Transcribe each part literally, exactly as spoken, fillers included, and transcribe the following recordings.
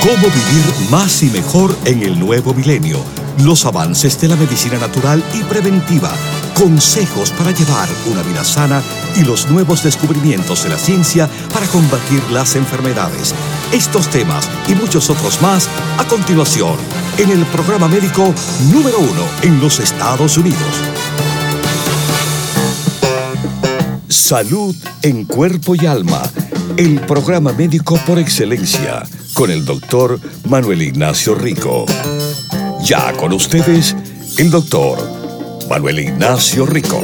Cómo vivir más y mejor en el nuevo milenio. Los avances de la medicina natural y preventiva. Consejos para llevar una vida sana y los nuevos descubrimientos de la ciencia para combatir las enfermedades. Estos temas y muchos otros más a continuación en el programa médico número uno en los Estados Unidos. Salud en cuerpo y alma. El programa médico por excelencia con el doctor Manuel Ignacio Rico. Ya con ustedes, el doctor Manuel Ignacio Rico.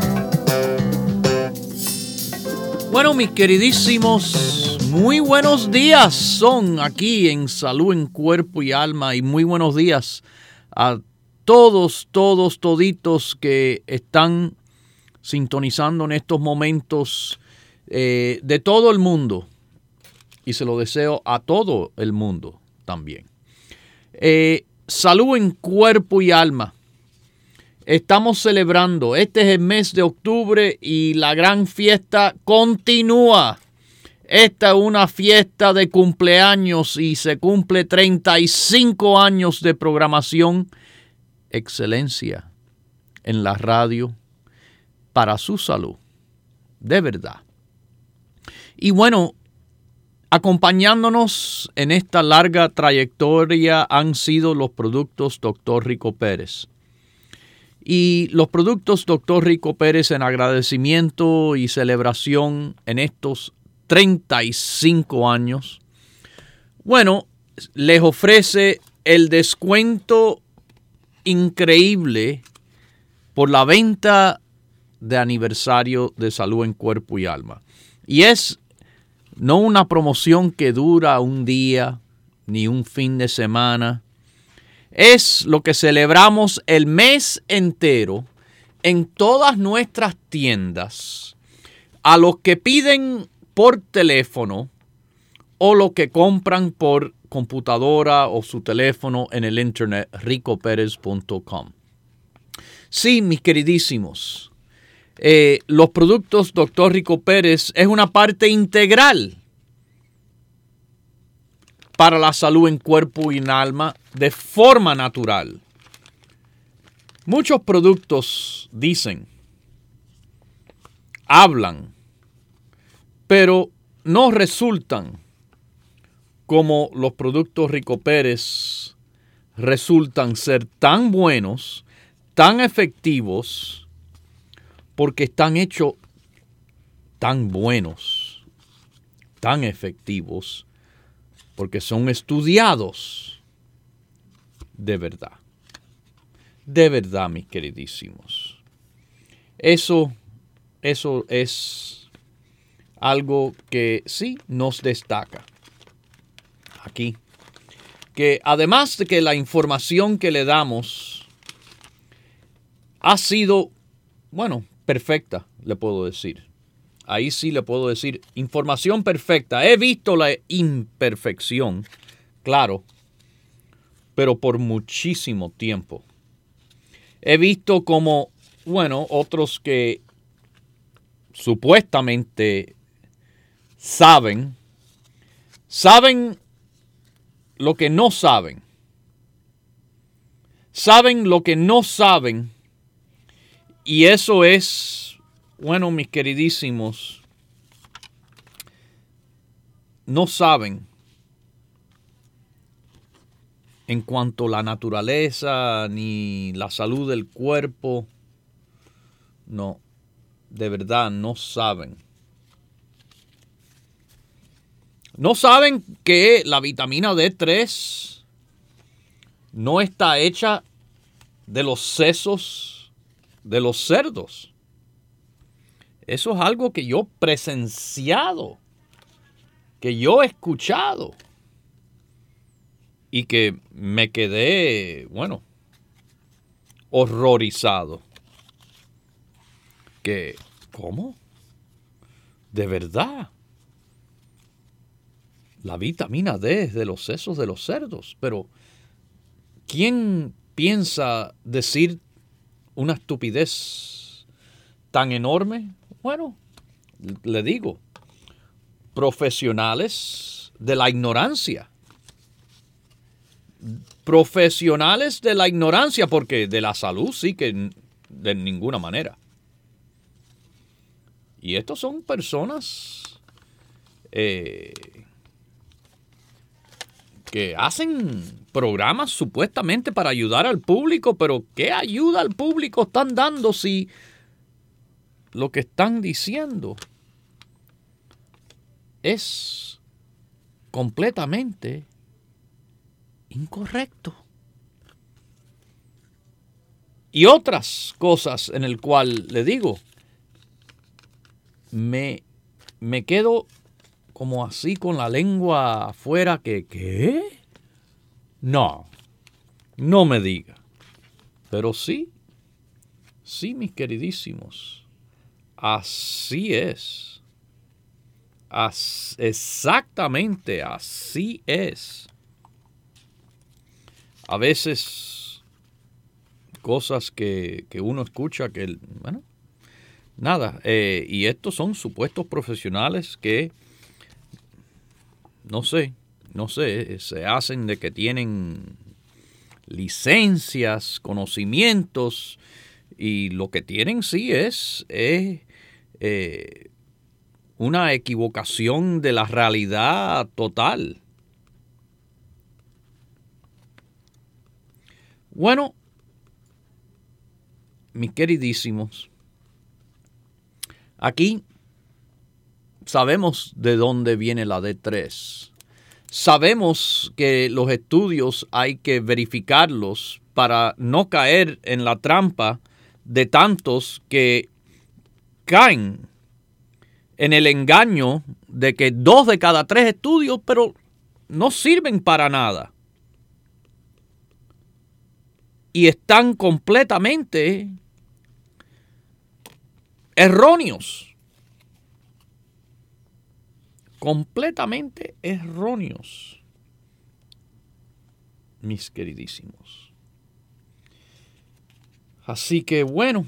Bueno, mis queridísimos, muy buenos días son aquí en Salud en Cuerpo y Alma, y muy buenos días a todos, todos, toditos que están sintonizando en estos momentos eh, de todo el mundo, y se lo deseo a todo el mundo también. Eh, salud en Cuerpo y Alma. Estamos celebrando, este es el mes de octubre y la gran fiesta continúa. Esta es una fiesta de cumpleaños y se cumple treinta y cinco años de programación. Excelencia en la radio para su salud, de verdad. Y bueno, acompañándonos en esta larga trayectoria han sido los productos doctor Rico Pérez. Y los productos doctor Rico Pérez en agradecimiento y celebración en estos treinta y cinco años, bueno, les ofrece el descuento increíble por la venta de aniversario de Salud en Cuerpo y Alma. Y es no una promoción que dura un día ni un fin de semana. Es lo que celebramos el mes entero en todas nuestras tiendas a los que piden por teléfono o los que compran por computadora o su teléfono en el internet rico pérez punto com. Sí, mis queridísimos, eh, los productos doctor Rico Pérez es una parte integral para la salud en cuerpo y en alma de forma natural. Muchos productos dicen, hablan, pero no resultan como los productos Rico Pérez resultan ser tan buenos, tan efectivos, porque están hechos tan buenos, tan efectivos, porque son estudiados de verdad. De verdad, mis queridísimos. Eso, eso es algo que sí nos destaca aquí. Que además de que la información que le damos ha sido, bueno, perfecta, le puedo decir. Ahí sí le puedo decir, información perfecta. He visto la imperfección, claro, pero por muchísimo tiempo. He visto como, bueno, otros que supuestamente saben, saben lo que no saben. Saben lo que no saben. Y eso es, bueno, mis queridísimos, no saben en cuanto a la naturaleza ni la salud del cuerpo. No, de verdad no saben. No saben que la vitamina D tres no está hecha de los sesos de los cerdos. Eso es algo que yo he presenciado, que yo he escuchado y que me quedé, bueno, horrorizado. Que, ¿cómo? ¿De verdad? La vitamina D es de los sesos de los cerdos, pero ¿quién piensa decir una estupidez tan enorme? Bueno, le digo, profesionales de la ignorancia. profesionales de la ignorancia, porque de la salud sí que de ninguna manera. Y estos son personas eh, que hacen programas supuestamente para ayudar al público, pero ¿qué ayuda al público están dando si lo que están diciendo es completamente incorrecto? Y otras cosas en el cual le digo, me, me quedo como así con la lengua afuera que, ¿qué? No, no me diga. Pero sí, sí, mis queridísimos, así es. As, exactamente así es. A veces cosas que, que uno escucha que, bueno, nada, eh, y estos son supuestos profesionales que, no sé, no sé, se hacen de que tienen licencias, conocimientos, y lo que tienen sí es, es eh, una equivocación de la realidad total. Bueno, mis queridísimos, aquí sabemos de dónde viene la D tres. Sabemos que los estudios hay que verificarlos para no caer en la trampa de tantos que caen en el engaño de que dos de cada tres estudios, pero no sirven para nada. Y están completamente erróneos. Completamente erróneos, mis queridísimos. Así que bueno,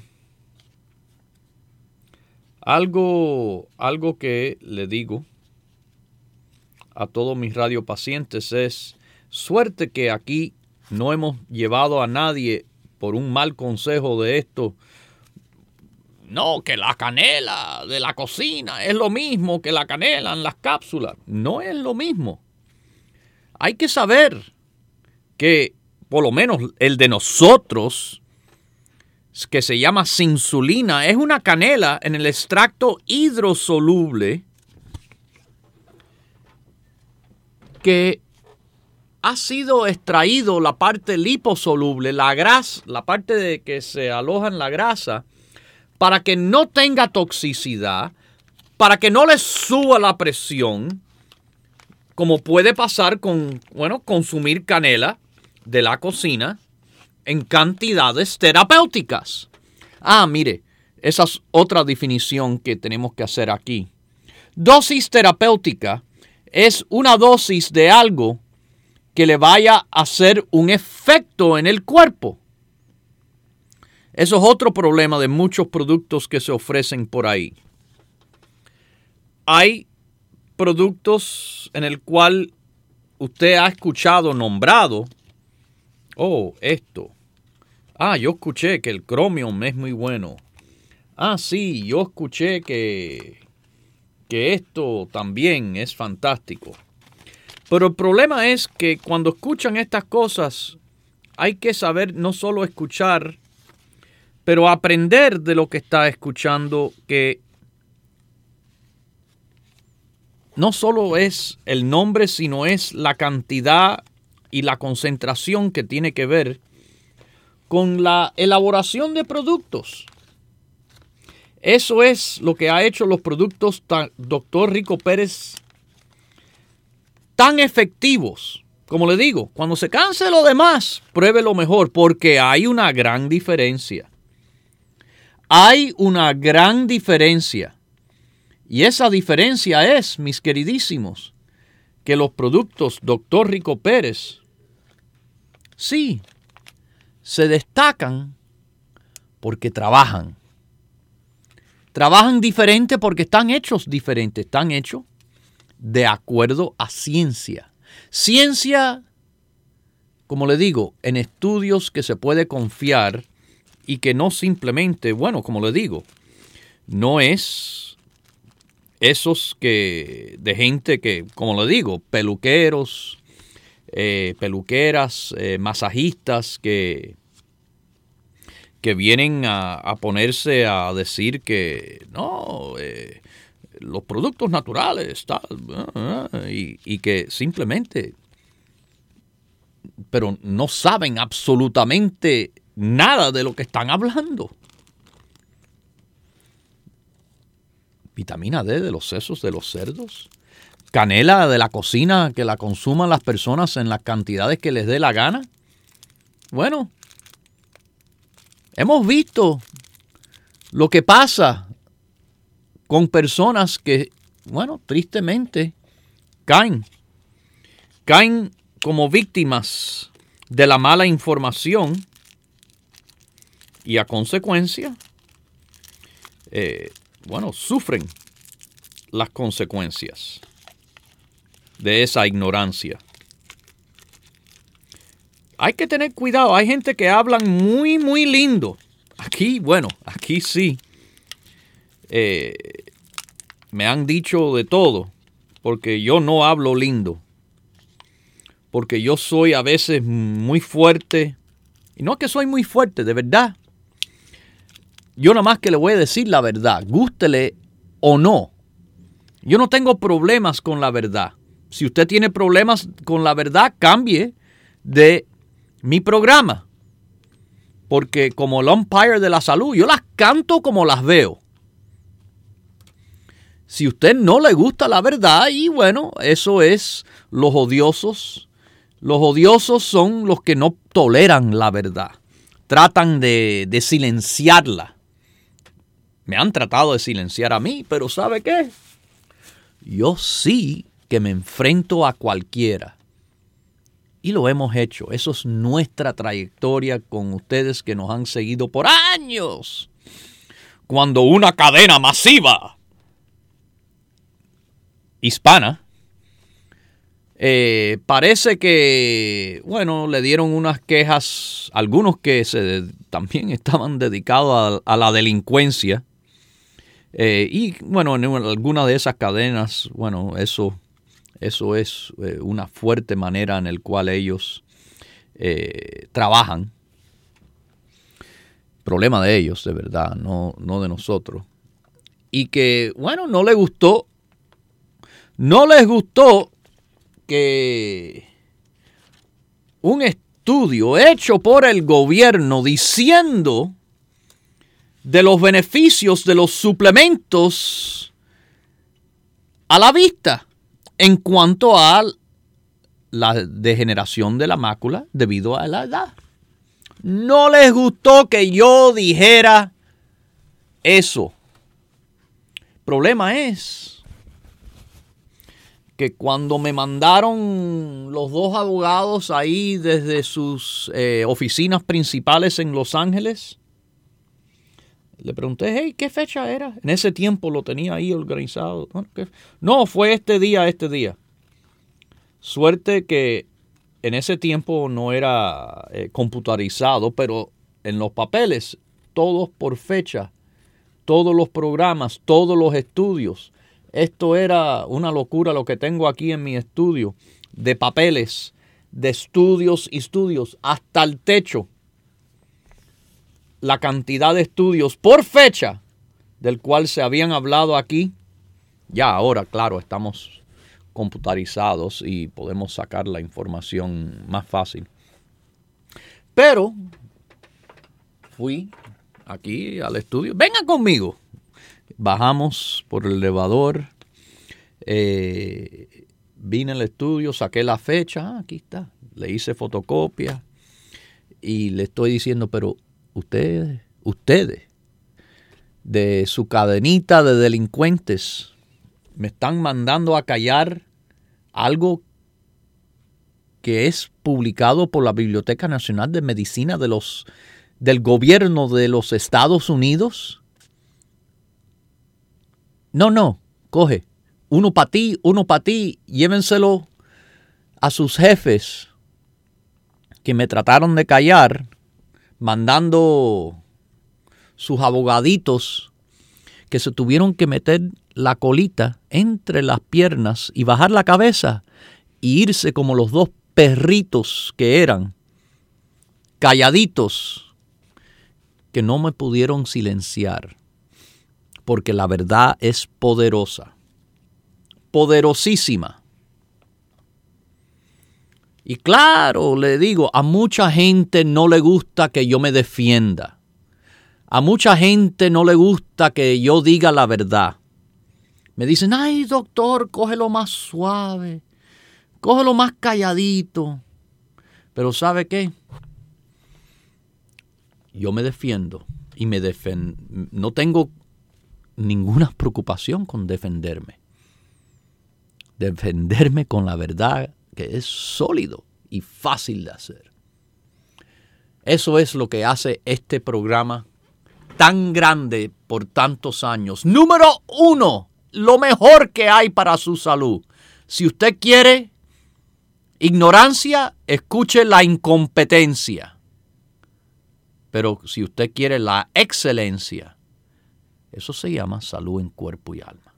algo, algo que le digo a todos mis radiopacientes es, suerte que aquí no hemos llevado a nadie por un mal consejo de esto. No, que la canela de la cocina es lo mismo que la canela en las cápsulas. No es lo mismo. Hay que saber que por lo menos el de nosotros, que se llama cinsulina, es una canela en el extracto hidrosoluble que ha sido extraído la parte liposoluble, la grasa, la parte de que se aloja en la grasa, para que no tenga toxicidad, para que no le suba la presión, como puede pasar con, bueno, consumir canela de la cocina en cantidades terapéuticas. Ah, mire, esa es otra definición que tenemos que hacer aquí. Dosis terapéutica es una dosis de algo que le vaya a hacer un efecto en el cuerpo. Eso es otro problema de muchos productos que se ofrecen por ahí. Hay productos en el cual usted ha escuchado nombrado, oh, esto. Ah, yo escuché que el Chromium es muy bueno. Ah, sí, yo escuché que, que esto también es fantástico. Pero el problema es que cuando escuchan estas cosas, hay que saber no solo escuchar, pero aprender de lo que está escuchando, que no solo es el nombre, sino es la cantidad y la concentración que tiene que ver con la elaboración de productos. Eso es lo que ha hecho los productos doctor Rico Pérez tan efectivos. Como le digo, cuando se canse lo demás, pruebe lo mejor, porque hay una gran diferencia. Hay una gran diferencia. Y esa diferencia es, mis queridísimos, que los productos doctor Rico Pérez, sí, se destacan porque trabajan. Trabajan diferente porque están hechos diferentes. Están hechos de acuerdo a ciencia. Ciencia como le digo, en estudios que se puede confiar y que no simplemente, bueno, como le digo, no es esos que de gente que, como le digo, peluqueros, eh, peluqueras, eh, masajistas que, que vienen a, a ponerse a decir que no, eh, los productos naturales, tal, y, y que simplemente, pero no saben absolutamente nada de lo que están hablando. Vitamina D de los sesos de los cerdos. Canela de la cocina que la consuman las personas en las cantidades que les dé la gana. Bueno, hemos visto lo que pasa con personas que, bueno, tristemente caen. Caen como víctimas de la mala información y a consecuencia, eh, bueno, sufren las consecuencias de esa ignorancia. Hay que tener cuidado. Hay gente que hablan muy, muy lindo. Aquí, bueno, aquí sí. Eh, me han dicho de todo, porque yo no hablo lindo. Porque yo soy a veces muy fuerte. Y no es que soy muy fuerte, de verdad. Yo nada más que le voy a decir la verdad, gústele o no. Yo no tengo problemas con la verdad. Si usted tiene problemas con la verdad, cambie de mi programa. Porque como el umpire de la salud, yo las canto como las veo. Si a usted no le gusta la verdad, y bueno, eso es los odiosos. Los odiosos son los que no toleran la verdad. Tratan de, de silenciarla. Me han tratado de silenciar a mí, pero ¿sabe qué? Yo sí que me enfrento a cualquiera. Y lo hemos hecho. Eso es nuestra trayectoria con ustedes que nos han seguido por años. Cuando una cadena masiva hispana eh, parece que, bueno, le dieron unas quejas, algunos que se, también estaban dedicados a, a la delincuencia. Eh, y bueno, en alguna de esas cadenas, bueno, eso, eso es eh, una fuerte manera en la cual ellos eh, trabajan. Problema de ellos, de verdad, no, no de nosotros. Y que, bueno, no les gustó, no les gustó que un estudio hecho por el gobierno diciendo de los beneficios de los suplementos a la vista en cuanto a la degeneración de la mácula debido a la edad. No les gustó que yo dijera eso. El problema es que cuando me mandaron los dos abogados ahí desde sus eh, oficinas principales en Los Ángeles, le pregunté, hey, ¿qué fecha era? En ese tiempo lo tenía ahí organizado. No, fue este día, este día. Suerte que en ese tiempo no era eh, computarizado, pero en los papeles, todos por fecha, todos los programas, todos los estudios. Esto era una locura lo que tengo aquí en mi estudio, de papeles, de estudios y estudios, hasta el techo. La cantidad de estudios por fecha del cual se habían hablado aquí, ya ahora, claro, estamos computarizados y podemos sacar la información más fácil. Pero fui aquí al estudio. Venga conmigo. Bajamos por el elevador. Eh, vine al estudio, saqué la fecha. Ah, aquí está. Le hice fotocopia. Y le estoy diciendo, pero ustedes, ustedes, de su cadenita de delincuentes, me están mandando a callar algo que es publicado por la Biblioteca Nacional de Medicina de los, del gobierno de los Estados Unidos. No, no, coge, uno para ti, uno para ti, llévenselo a sus jefes que me trataron de callar, mandando sus abogaditos que se tuvieron que meter la colita entre las piernas y bajar la cabeza y irse como los dos perritos que eran, calladitos, que no me pudieron silenciar, porque la verdad es poderosa, poderosísima. Y claro, le digo, a mucha gente no le gusta que yo me defienda. A mucha gente no le gusta que yo diga la verdad. Me dicen, ay, doctor, cógelo más suave, cógelo más calladito. Pero ¿sabe qué? Yo me defiendo y me defen- no tengo ninguna preocupación con defenderme. Defenderme con la verdad que es sólido y fácil de hacer. Eso es lo que hace este programa tan grande por tantos años. Número uno, lo mejor que hay para su salud. Si usted quiere ignorancia, escuche la incompetencia. Pero si usted quiere la excelencia, eso se llama salud en cuerpo y alma.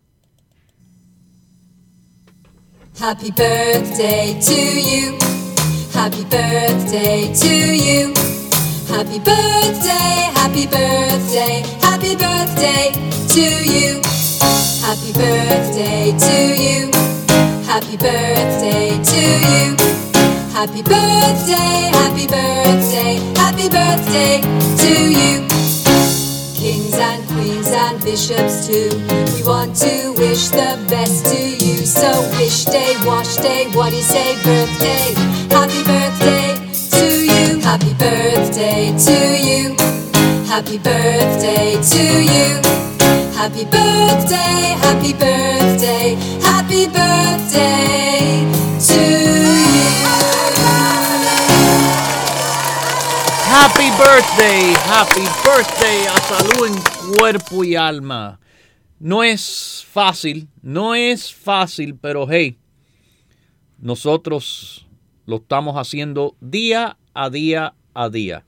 Happy birthday to you. Happy birthday to you. Happy birthday, happy birthday, happy birthday to you. Happy birthday to you. Happy birthday to you. Happy birthday, happy birthday, happy birthday to you. Kings and queens and bishops too, we want to wish the best to you. So wish day, wash day, what do you say? Birthday, happy birthday to you. Happy birthday to you. Happy birthday to you. Happy birthday, happy birthday, happy birthday to you. Happy birthday, happy birthday a salud en cuerpo y alma. No es fácil, no es fácil, pero hey, nosotros lo estamos haciendo día a día a día.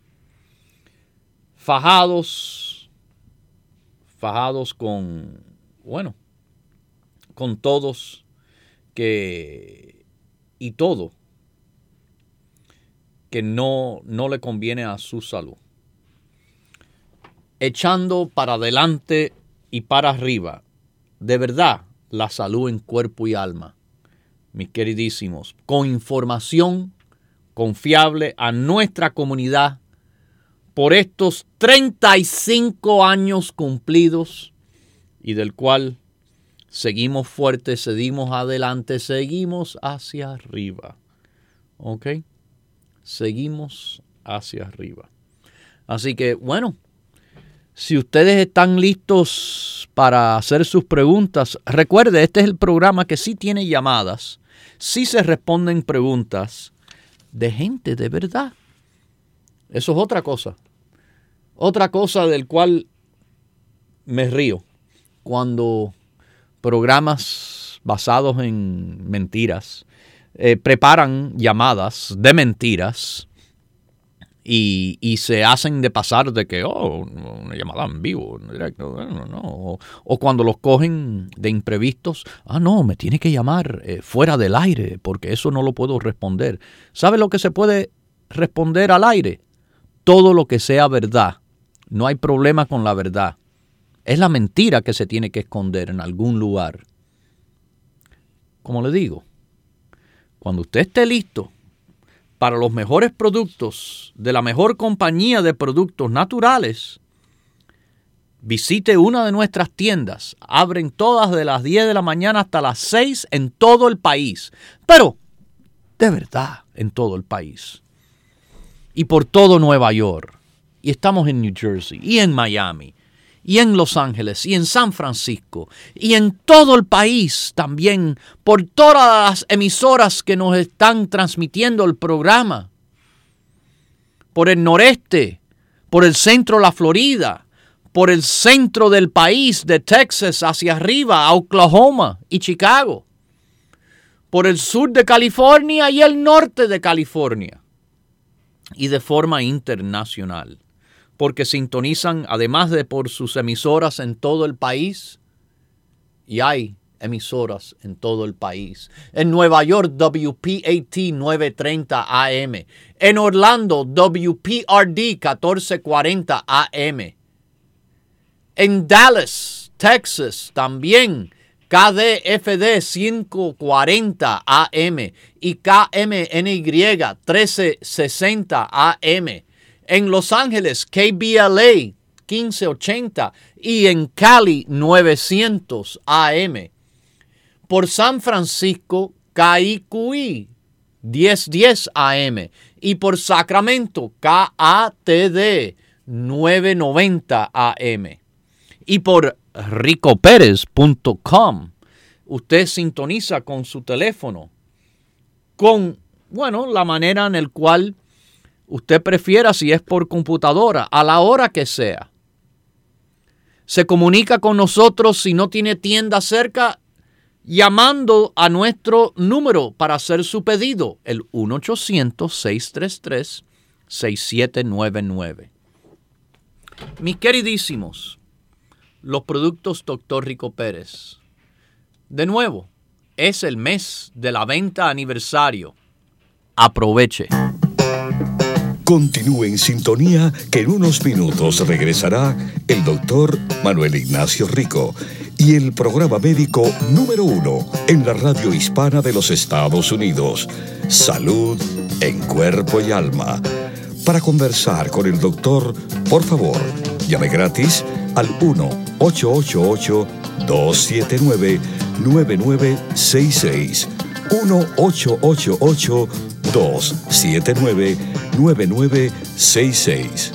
Fajados, fajados con, bueno, con todos que, y todo, que no, no le conviene a su salud. Echando para adelante y para arriba, de verdad, la salud en cuerpo y alma, mis queridísimos, con información confiable a nuestra comunidad por estos treinta y cinco años cumplidos y del cual seguimos fuertes, seguimos adelante, seguimos hacia arriba. ¿Ok? Seguimos hacia arriba. Así que, bueno, si ustedes están listos para hacer sus preguntas, recuerde, este es el programa que sí tiene llamadas, sí se responden preguntas de gente de verdad. Eso es otra cosa. Otra cosa del cual me río. Cuando programas basados en mentiras eh, preparan llamadas de mentiras y, y se hacen de pasar de que, oh, una llamada en vivo, en directo, no, no. O, o cuando los cogen de imprevistos, ah, no, me tiene que llamar eh, fuera del aire porque eso no lo puedo responder. ¿Sabe lo que se puede responder al aire? Todo lo que sea verdad. No hay problema con la verdad. Es la mentira que se tiene que esconder en algún lugar. Como le digo, cuando usted esté listo para los mejores productos de la mejor compañía de productos naturales, visite una de nuestras tiendas. Abren todas de las diez de la mañana hasta las seis en todo el país. Pero, de verdad, en todo el país. Y por todo Nueva York. Y estamos en New Jersey, y en Miami, y en Los Ángeles, y en San Francisco, y en todo el país también, por todas las emisoras que nos están transmitiendo el programa, por el noreste, por el centro de la Florida, por el centro del país, de Texas hacia arriba, a Oklahoma y Chicago, por el sur de California y el norte de California. y de forma internacional, porque sintonizan, además de por sus emisoras en todo el país, y hay emisoras en todo el país. En Nueva York, W P A T nueve treinta A M. En Orlando, W P R D catorce cuarenta A M. En Dallas, Texas, también K D F D quinientos cuarenta A M y K M N Y trece sesenta A M. En Los Ángeles, K B L A quince ochenta y en Cali, novecientos A M. Por San Francisco, K I Q I diez diez A M y por Sacramento, K A T D novecientos noventa A M. Y por rico pérez punto com, usted sintoniza con su teléfono con, bueno, la manera en la cual usted prefiera, si es por computadora, a la hora que sea. Se comunica con nosotros si no tiene tienda cerca, llamando a nuestro número para hacer su pedido, el uno ochocientos, seis tres tres, seis siete nueve nueve. Mis queridísimos, los productos doctor Rico Pérez. De nuevo, es el mes de la venta aniversario. Aproveche. Continúe en sintonía que en unos minutos regresará el doctor Manuel Ignacio Rico y el programa médico número uno en la radio hispana de los Estados Unidos, Salud en Cuerpo y Alma. Para conversar con el doctor, por favor, llame gratis al uno ocho ocho ocho, dos siete nueve, nueve nueve seis seis. uno ocho ocho ocho, dos siete nueve, nueve nueve seis seis.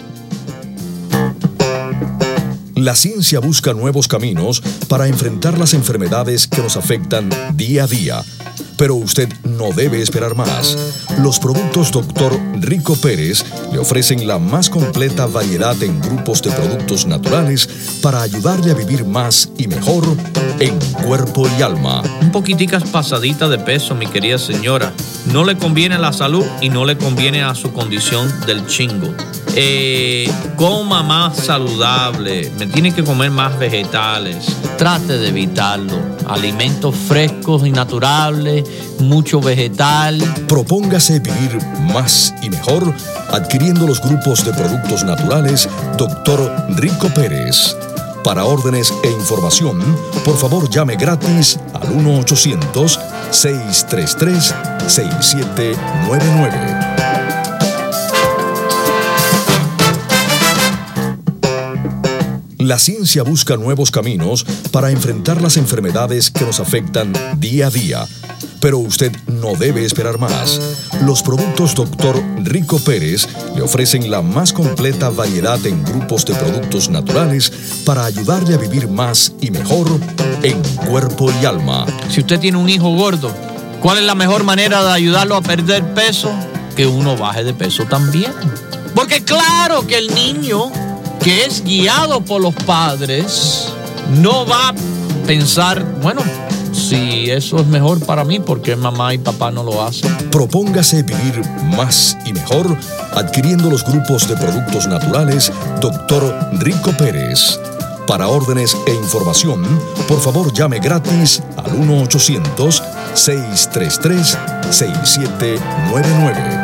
La ciencia busca nuevos caminos para enfrentar las enfermedades que nos afectan día a día. Pero usted no debe esperar más. Los productos doctor Rico Pérez le ofrecen la más completa variedad en grupos de productos naturales para ayudarle a vivir más y mejor en cuerpo y alma. Un poquiticas pasadita de peso, mi querida señora. No le conviene a la salud y no le conviene a su condición del chingo. Eh, coma más saludable, me tiene que comer más vegetales. Trate de evitarlo. Alimentos frescos y naturales, mucho vegetal. Propóngase vivir más y mejor adquiriendo los grupos de productos naturales doctor Rico Pérez. Para órdenes e información, por favor llame gratis al uno ochocientos, seis tres tres, seis siete nueve nueve. La ciencia busca nuevos caminos para enfrentar las enfermedades que nos afectan día a día. Pero usted no debe esperar más. Los productos doctor Rico Pérez le ofrecen la más completa variedad en grupos de productos naturales para ayudarle a vivir más y mejor en cuerpo y alma. Si usted tiene un hijo gordo, ¿cuál es la mejor manera de ayudarlo a perder peso? Que uno baje de peso también. Porque claro que el niño que es guiado por los padres no va a pensar, bueno, si eso es mejor para mí, ¿por qué mamá y papá no lo hacen? Propóngase vivir más y mejor adquiriendo los grupos de productos naturales doctor Rico Pérez. Para órdenes e información, por favor llame gratis al uno ochocientos, seis tres tres, seis siete nueve nueve.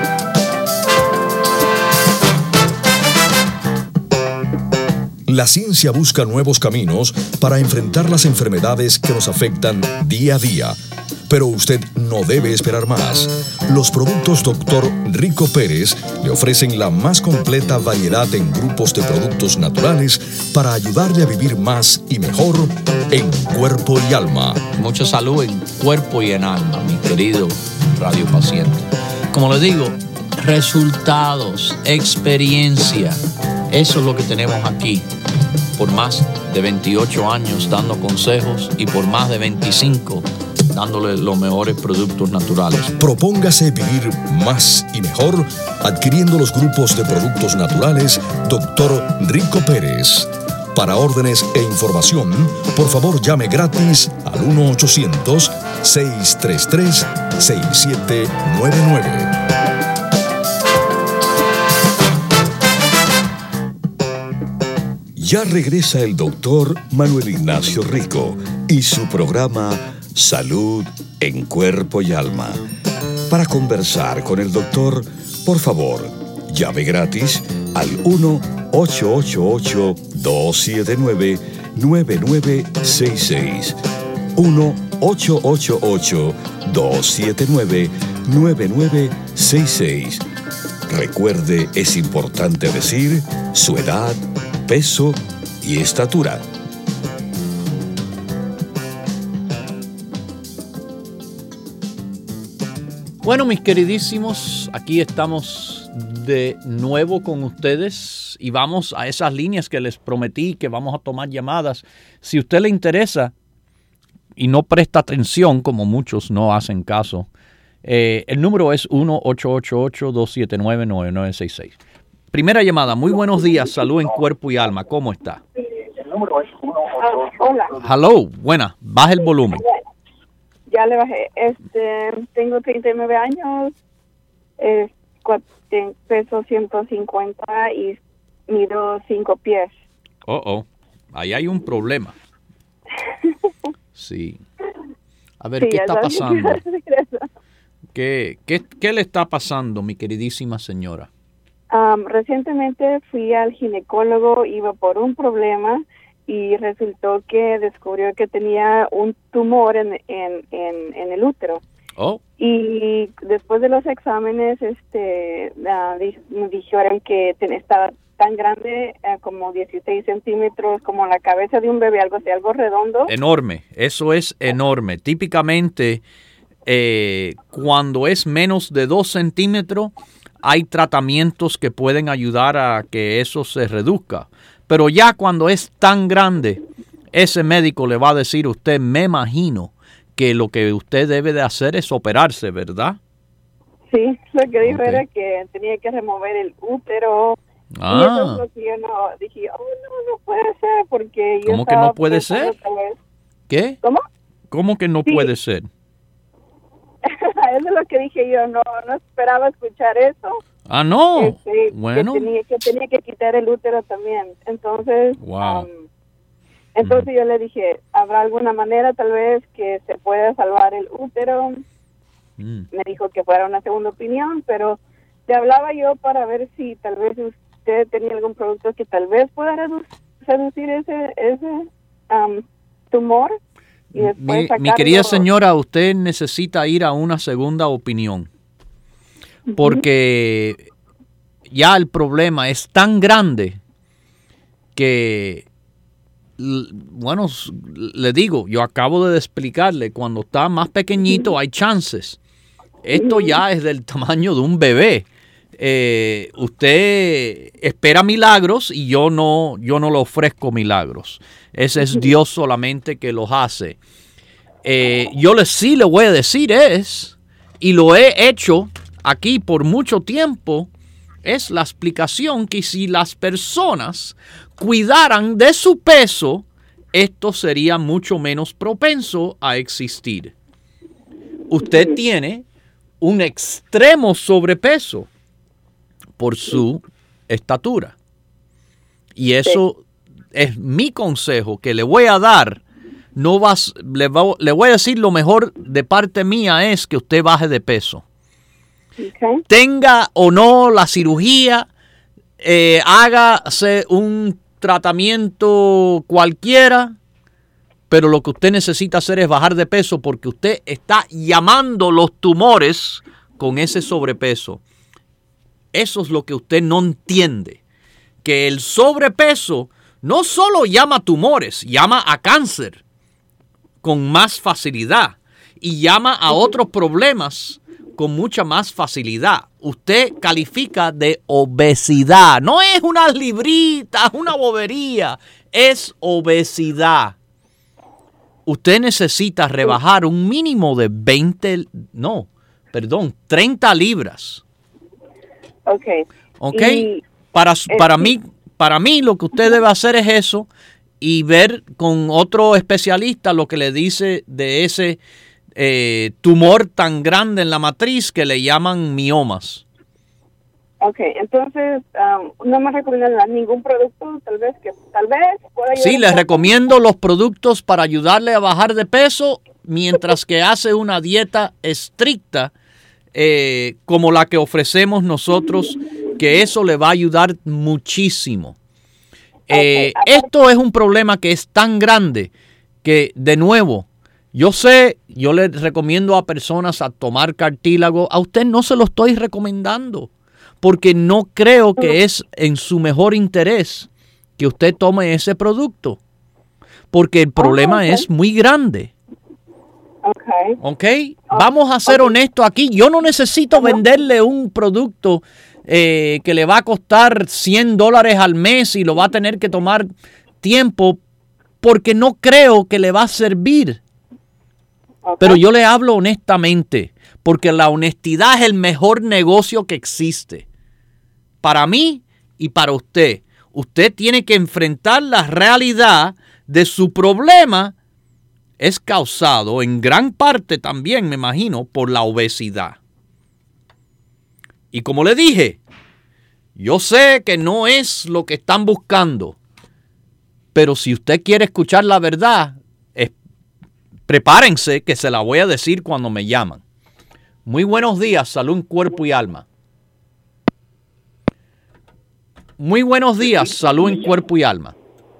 La ciencia busca nuevos caminos para enfrentar las enfermedades que nos afectan día a día. Pero usted no debe esperar más. Los productos doctor Rico Pérez le ofrecen la más completa variedad en grupos de productos naturales para ayudarle a vivir más y mejor en cuerpo y alma. Mucha salud en cuerpo y en alma, mi querido radio paciente. Como les digo, resultados, experiencia, eso es lo que tenemos aquí. Por más de veintiocho años dando consejos y por más de veinticinco dándole los mejores productos naturales. Propóngase vivir más y mejor adquiriendo los grupos de productos naturales doctor Rico Pérez. Para órdenes e información, por favor llame gratis al uno ochocientos, seis tres tres, seis siete nueve nueve. Ya regresa el doctor Manuel Ignacio Rico y su programa Salud en Cuerpo y Alma. Para conversar con el doctor, por favor, llame gratis al uno ocho ocho ocho, dos siete nueve, nueve nueve seis seis. uno ocho ocho ocho, dos siete nueve, nueve nueve seis seis. Recuerde, es importante decir su edad, peso y estatura. Bueno, mis queridísimos, aquí estamos de nuevo con ustedes y vamos a esas líneas que les prometí que vamos a tomar llamadas. Si a usted le interesa y no presta atención, como muchos no hacen caso, eh, el número es uno ocho ocho ocho, dos siete nueve, nueve nueve seis seis. Primera llamada. Muy buenos días. Salud en Cuerpo y Alma. ¿Cómo está? El número es uno ocho ocho. Hola. Hello. Buena. Baja el volumen. Ya le bajé. Este, tengo treinta y nueve años, eh, peso ciento cincuenta y mido cinco pies. Oh, oh. Ahí hay un problema. Sí. A ver, Sí, ¿qué ya está sabía que iba pasando? a decir eso. ¿Qué, qué, ¿Qué le está pasando, mi queridísima señora? Um, recientemente fui al ginecólogo, iba por un problema y resultó que descubrió que tenía un tumor en, en, en, en el útero. Oh, Y después de los exámenes, este, uh, di- me dijeron que ten- estaba tan grande, uh, como dieciséis centímetros, como la cabeza de un bebé, algo así, algo redondo. enorme. Eso es enorme. Típicamente, eh, cuando es menos de dos centímetros, hay tratamientos que pueden ayudar a que eso se reduzca. Pero ya cuando es tan grande, ese médico le va a decir a usted, me imagino, que lo que usted debe de hacer es operarse, ¿verdad? Sí, lo que dijo Ok. era que tenía que remover el útero. Y eso Ah, es lo que yo no dije, oh, no, no puede ser, porque yo ¿Cómo que no estaba puede pensando ser? tal vez- ¿qué? ¿Cómo? ¿Cómo que no Sí. puede ser? Eso es lo que dije yo, no no esperaba escuchar eso. Ah, no. Este, Bueno, que tenía, que tenía que quitar el útero también. Entonces, Wow. um, entonces yo le dije, ¿habrá alguna manera tal vez que se pueda salvar el útero? mm, Me dijo que fuera una segunda opinión, pero te hablaba yo para ver si tal vez usted tenía algún producto que tal vez pueda redu- reducir ese ese um, tumor y después mi, mi sacarlo. querida señora, usted necesita ir a una segunda opinión. Porque ya el problema es tan grande que, l- bueno, s- le digo, yo acabo de explicarle, cuando está más pequeñito hay chances. Esto ya es del tamaño de un bebé. Eh, usted espera milagros y yo no, yo no le ofrezco milagros. Ese es Dios solamente que los hace. Eh, yo le, sí le voy a decir es, y lo he hecho aquí por mucho tiempo, es la explicación que si las personas cuidaran de su peso, esto sería mucho menos propenso a existir. Usted tiene un extremo sobrepeso por su estatura. Y eso es mi consejo que le voy a dar. No vas, le, va- le voy a decir lo mejor de parte mía es que usted baje de peso. Okay. Tenga o no la cirugía, eh, hágase un tratamiento cualquiera, pero lo que usted necesita hacer es bajar de peso porque usted está llamando los tumores con ese sobrepeso. Eso es lo que usted no entiende, que el sobrepeso no solo llama tumores, llama a cáncer con más facilidad y llama a otros problemas con mucha más facilidad. Usted califica de obesidad. No es unas libritas, una bobería. Es obesidad. Usted necesita rebajar un mínimo de veinte, no, perdón, treinta libras. Okay. ¿Ok? Y, Para, eh, para, sí. mí, para mí lo que usted debe hacer es eso y ver con otro especialista lo que le dice de ese eh, tumor tan grande en la matriz que le llaman miomas. Ok, entonces um, no me recomiendan ningún producto, tal vez que tal vez pueda ayudar. Sí, un les poco. recomiendo los productos para ayudarle a bajar de peso mientras que hace una dieta estricta eh, como la que ofrecemos nosotros, que eso le va a ayudar muchísimo. Eh, Okay. esto es un problema que es tan grande que, de nuevo, yo sé, yo le recomiendo a personas a tomar cartílago. A usted no se lo estoy recomendando porque no creo que es en su mejor interés que usted tome ese producto, porque el problema okay. es muy grande. Okay. ¿Ok? Vamos a ser honestos aquí. Yo no necesito venderle un producto eh, que le va a costar cien dólares al mes y lo va a tener que tomar tiempo porque no creo que le va a servir. Okay. Pero yo le hablo honestamente, porque la honestidad es el mejor negocio que existe. Para mí y para usted. Usted tiene que enfrentar la realidad de su problema. Es causado en gran parte también, me imagino, por la obesidad. Y como le dije, yo sé que no es lo que están buscando, pero si usted quiere escuchar la verdad, es, prepárense que se la voy a decir cuando me llaman. Muy buenos días, salud, cuerpo y alma. Muy buenos días, salud en cuerpo y alma.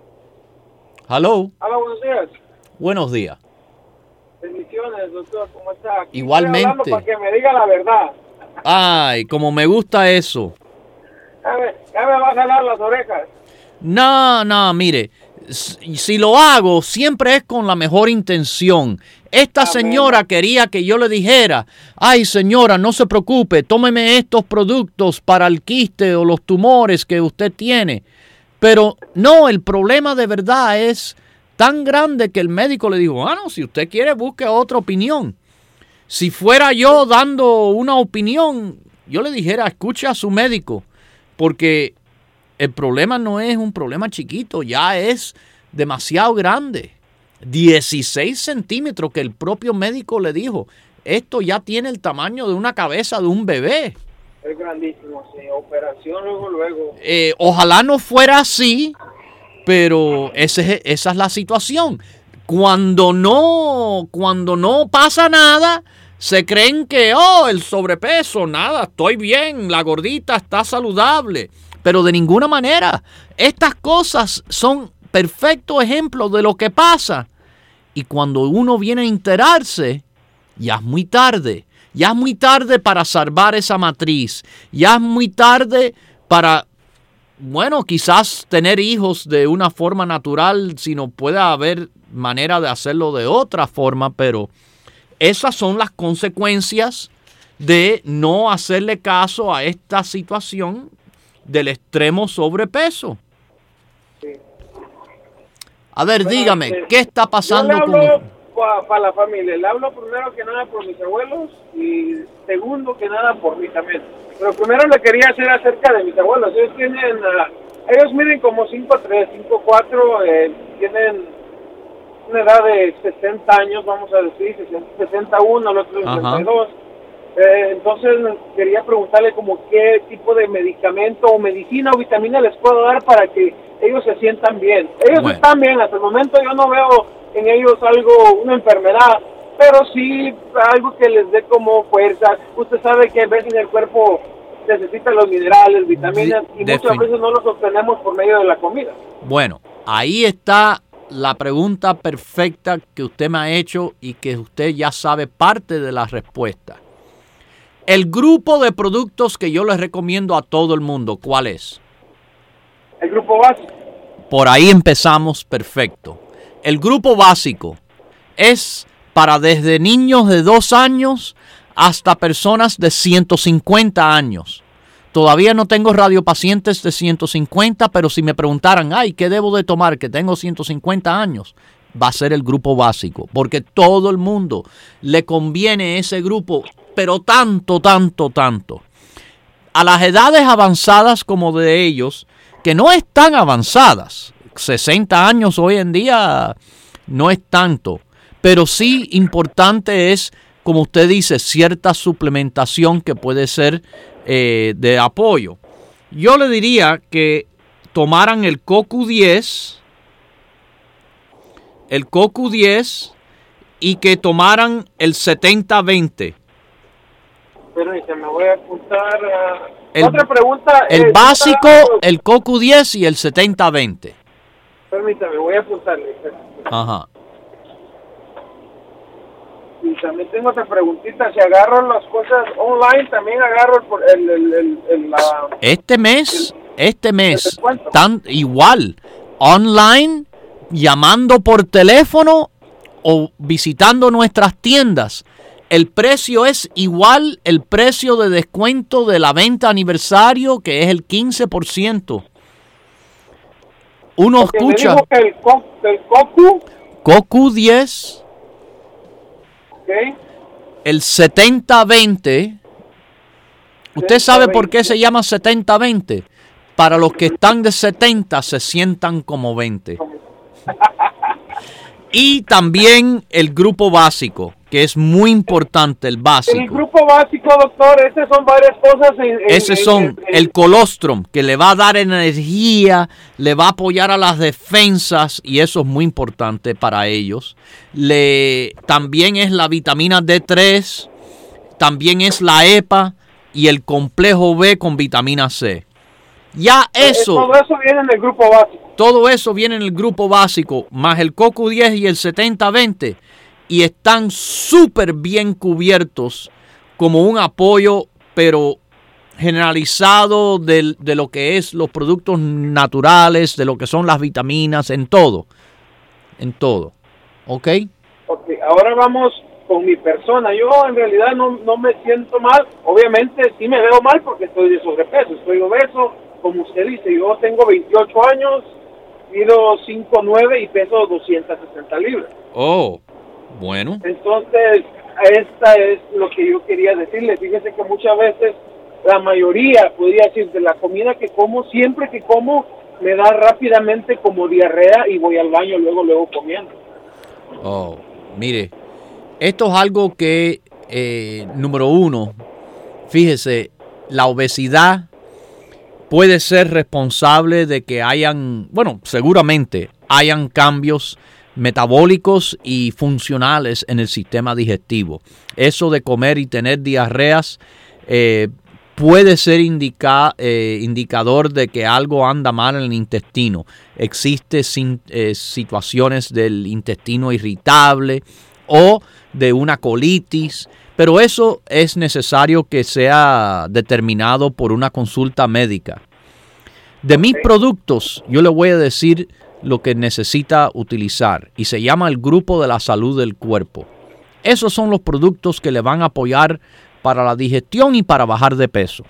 Hello. Hola, buenos días. Buenos días. Bendiciones, doctor, ¿cómo está? Aquí Igualmente. estoy hablando para que me diga la verdad. Ay, como me gusta eso. Ya me, ya me va a jalar las orejas. No, no, mire, si lo hago siempre es con la mejor intención. Esta Amén. señora quería que yo le dijera, ay señora, no se preocupe, tómeme estos productos para el quiste o los tumores que usted tiene. Pero no, el problema de verdad es tan grande que el médico le dijo, ah, no, si usted quiere busque otra opinión. Si fuera yo dando una opinión, yo le dijera, escuche a su médico, porque el problema no es un problema chiquito, ya es demasiado grande. dieciséis centímetros que el propio médico le dijo, esto ya tiene el tamaño de una cabeza de un bebé. Es grandísimo, sí. Operación luego, luego. Eh, ojalá no fuera así, pero ese, esa es la situación. Cuando no, cuando no pasa nada, se creen que, oh, el sobrepeso, nada, estoy bien, la gordita está saludable. Pero de ninguna manera. Estas cosas son perfectos ejemplos de lo que pasa. Y cuando uno viene a enterarse, ya es muy tarde. Ya es muy tarde para salvar esa matriz. Ya es muy tarde para, bueno, quizás tener hijos de una forma natural, si no puede haber manera de hacerlo de otra forma, pero esas son las consecuencias de no hacerle caso a esta situación del extremo sobrepeso. Sí. A ver, Bueno, dígame, este, ¿qué está pasando yo con le hablo usted? para pa la familia. Le hablo primero que nada por mis abuelos y segundo que nada por mí también. Pero primero le quería hacer acerca de mis abuelos. Ellos tienen, uh, ellos miden como cinco tres, cinco cuatro, eh, tienen una edad de sesenta años, vamos a decir, sesenta y uno, el otro sesenta y dos. Eh, entonces quería preguntarle como qué tipo de medicamento o medicina o vitamina les puedo dar para que ellos se sientan bien. Ellos Bueno. están bien, hasta el momento yo no veo en ellos algo, una enfermedad, pero sí algo que les dé como fuerza. Usted sabe que a veces el cuerpo necesita los minerales, vitaminas, y Defin- muchas veces no los obtenemos por medio de la comida. Bueno, ahí está la pregunta perfecta que usted me ha hecho y que usted ya sabe parte de la respuesta. El grupo de productos que yo les recomiendo a todo el mundo, ¿cuál es? El grupo básico. Por ahí empezamos perfecto. El grupo básico es para desde niños de dos años hasta personas de ciento cincuenta años. Todavía no tengo radiopacientes de ciento cincuenta, pero si me preguntaran, ay, ¿qué debo de tomar? Que tengo ciento cincuenta años. Va a ser el grupo básico, porque todo el mundo le conviene ese grupo, pero tanto, tanto, tanto. A las edades avanzadas como de ellos, que no es tan avanzadas, sesenta años hoy en día no es tanto, pero sí importante es como usted dice, cierta suplementación que puede ser eh, de apoyo. Yo le diría que tomaran el C O Q diez, el C O Q diez y que tomaran el setenta veinte. Permítame, me voy a apuntar. Uh, el, otra pregunta. El eh, básico, para... el C O Q diez y el setenta veinte. Permítame, voy a apuntarle. Ajá. Y también tengo otra preguntita. Si agarro las cosas online, también agarro el, el, el, el, el la... Este mes, el, este mes, el tan igual, online, llamando por teléfono o visitando nuestras tiendas. El precio es igual, el precio de descuento de la venta aniversario, que es el quince por ciento. Uno Porque escucha... Me dijo que el, co, el Cocu... Cocu diez... Okay. El setenta veinte. ¿Usted sabe por qué se llama setenta veinte? Para los que están de setenta se sientan como veinte. Y también el grupo básico, que es muy importante, el básico. El grupo básico, doctor, esas son varias cosas. En, en, Esos son en, en, el colostrum, que le va a dar energía, le va a apoyar a las defensas, y eso es muy importante para ellos. Le, también es la vitamina D tres, también es la E P A y el complejo B con vitamina C. Ya eso... Todo eso viene en el grupo básico. Todo eso viene en el grupo básico, más el C O Q diez y el setenta veinte, y están súper bien cubiertos como un apoyo, pero generalizado de, de lo que es los productos naturales, de lo que son las vitaminas, en todo, en todo, ¿ok? Ok, ahora vamos con mi persona. Yo en realidad no, no me siento mal, obviamente sí me veo mal porque estoy de sobrepeso, estoy obeso, como usted dice, yo tengo veintiocho años, mido cinco nueve y peso doscientas sesenta libras. Oh, bueno. Entonces, esta es lo que yo quería decirle. Fíjese que muchas veces, la mayoría, podría decir, de la comida que como, siempre que como, me da rápidamente como diarrea y voy al baño luego, luego comiendo. Oh, mire, esto es algo que, eh, número uno, fíjese, la obesidad puede ser responsable de que hayan, bueno, seguramente hayan cambios metabólicos y funcionales en el sistema digestivo. Eso de comer y tener diarreas eh, puede ser indica, eh, indicador de que algo anda mal en el intestino. Existen eh, situaciones del intestino irritable o de una colitis, pero eso es necesario que sea determinado por una consulta médica. De mis productos, yo le voy a decir lo que necesita utilizar, y se llama el Grupo de la Salud del Cuerpo. Esos son los productos que le van a apoyar para la digestión y para bajar de peso.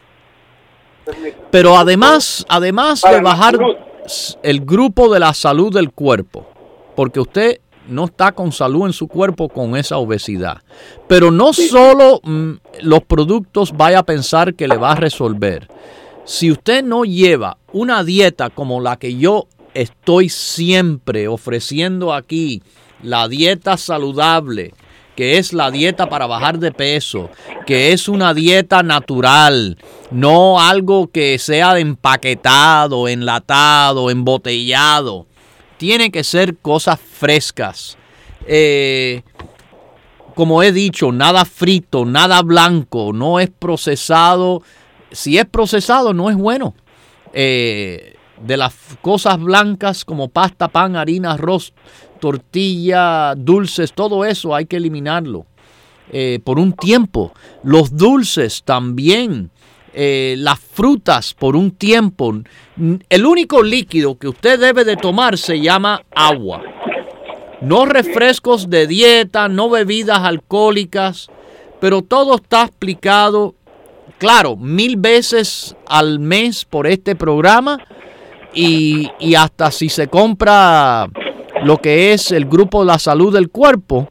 Pero además, además de bajar el Grupo de la Salud del Cuerpo, porque usted no está con salud en su cuerpo con esa obesidad. Pero no solo mm, los productos vaya a pensar que le va a resolver. Si usted no lleva una dieta como la que yo estoy siempre ofreciendo aquí, la dieta saludable, que es la dieta para bajar de peso, que es una dieta natural, no algo que sea empaquetado, enlatado, embotellado. Tiene que ser cosas frescas. Eh, como he dicho, nada frito, nada blanco, no es procesado. Si es procesado, no es bueno. Eh, de las cosas blancas como pasta, pan, harina, arroz, tortilla, dulces, todo eso hay que eliminarlo eh, por un tiempo. Los dulces también. Eh, las frutas por un tiempo. El único líquido que usted debe de tomar se llama agua. No refrescos de dieta, no bebidas alcohólicas, pero todo está explicado, claro, mil veces al mes por este programa, y, y hasta si se compra lo que es el Grupo de la Salud del Cuerpo,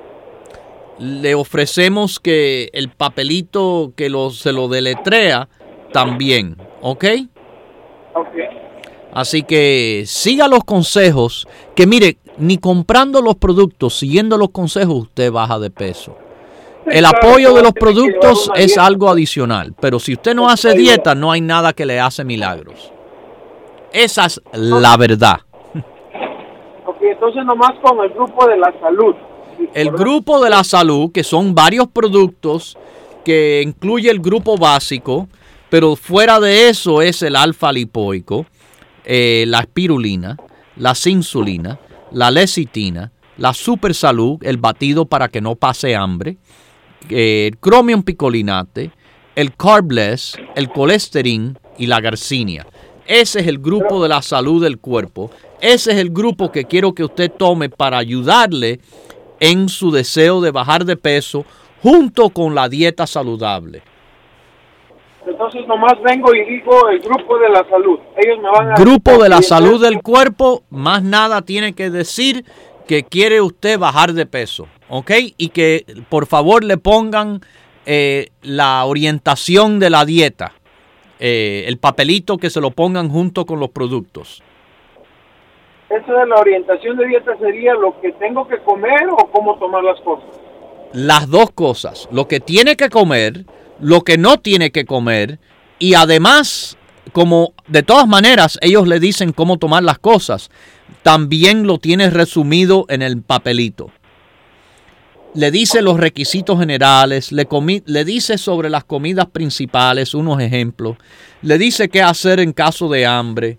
le ofrecemos que el papelito que lo, se lo deletrea también, ¿ok? Ok. Así que siga los consejos, que mire, ni comprando los productos, siguiendo los consejos, usted baja de peso. El claro, apoyo de los tiene que llevar productos una es dieta. algo adicional, pero si usted no hace dieta, no hay nada que le hace milagros. Esa es la verdad. Ok, entonces nomás con el grupo de la salud. El grupo de la salud, que son varios productos que incluye el grupo básico, pero fuera de eso es el alfa lipoico, eh, la espirulina, la insulina, la lecitina, la super salud, el batido para que no pase hambre, eh, el chromium picolinate, el carbless, el colesterín y la garcinia. Ese es el grupo de la salud del cuerpo. Ese es el grupo que quiero que usted tome para ayudarle en su deseo de bajar de peso junto con la dieta saludable. Entonces nomás vengo y digo el grupo de la salud. Ellos me van a... Grupo de la salud del cuerpo, más nada tiene que decir que quiere usted bajar de peso, ¿ok? Y que por favor le pongan eh, la orientación de la dieta, eh, el papelito que se lo pongan junto con los productos. ¿Eso de la orientación de dieta sería lo que tengo que comer o cómo tomar las cosas? Las dos cosas, lo que tiene que comer, lo que no tiene que comer, y además, como de todas maneras ellos le dicen cómo tomar las cosas, también lo tiene resumido en el papelito. Le dice los requisitos generales, le, comi- le dice sobre las comidas principales, unos ejemplos, le dice qué hacer en caso de hambre,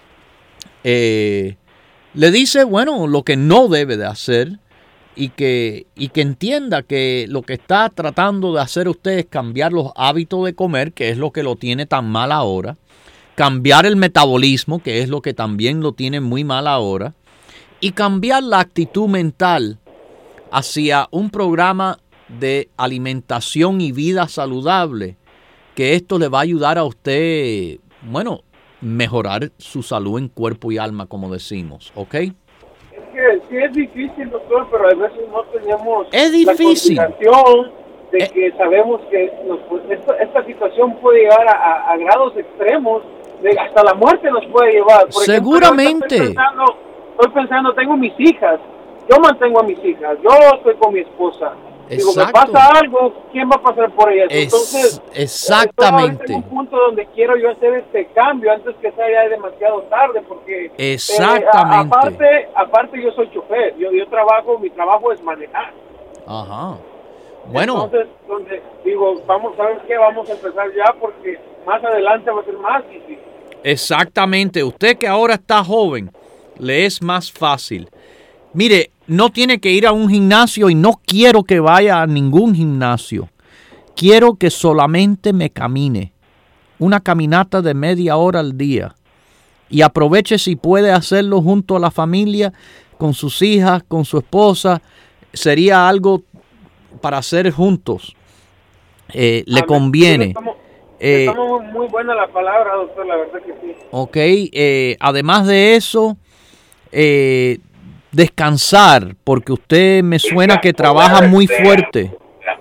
eh, le dice, bueno, lo que no debe de hacer, y que, y que entienda que lo que está tratando de hacer usted es cambiar los hábitos de comer, que es lo que lo tiene tan mal ahora, cambiar el metabolismo, que es lo que también lo tiene muy mal ahora, y cambiar la actitud mental hacia un programa de alimentación y vida saludable, que esto le va a ayudar a usted, bueno, mejorar su salud en cuerpo y alma, como decimos, ¿ok? Es que sí es difícil, doctor, pero a veces no tenemos Es difícil. la consideración de Eh. que sabemos que nos, pues, esta, esta situación puede llegar a, a, a grados extremos, de hasta la muerte nos puede llevar. Por ejemplo, Seguramente. estoy pensando, estoy pensando, tengo mis hijas, yo mantengo a mis hijas, yo estoy con mi esposa. Digo, me Exacto. pasa algo, ¿quién va a pasar por ellas? Es- Entonces, exactamente. estoy ahorita en un punto donde quiero yo hacer este cambio antes que sea ya demasiado tarde, porque eh, Exactamente. a- aparte, aparte yo soy chofer, yo, yo trabajo, mi trabajo es manejar. Ajá. Bueno, Entonces, donde digo, vamos a ver qué, vamos a empezar ya, porque más adelante va a ser más difícil. exactamente. Usted que ahora está joven, le es más fácil. Mire, no tiene que ir a un gimnasio y no quiero que vaya a ningún gimnasio. Quiero que solamente me camine. Una caminata de media hora al día. Y aproveche si puede hacerlo junto a la familia, con sus hijas, con su esposa. Sería algo para hacer juntos. Eh, le Ah, conviene. Estamos, Eh, estamos muy buena la palabra, doctor, la verdad que sí. Ok, eh, además de eso, eh, descansar, porque usted me suena que trabaja muy fuerte.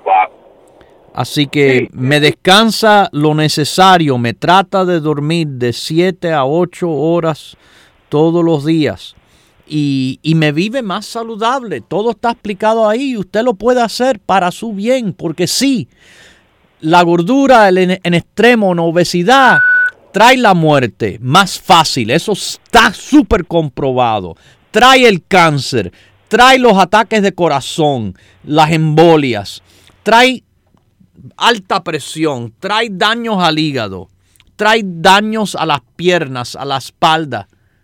Así que me descansa lo necesario, me trata de dormir de siete a ocho horas todos los días y, y me vive más saludable. Todo está explicado ahí y usted lo puede hacer para su bien, porque sí, la gordura el en, en extremo, la obesidad, trae la muerte más fácil, eso está súper comprobado. Trae el cáncer, trae los ataques de corazón, las embolias, trae alta presión, trae daños al hígado, trae daños a las piernas, a la espalda.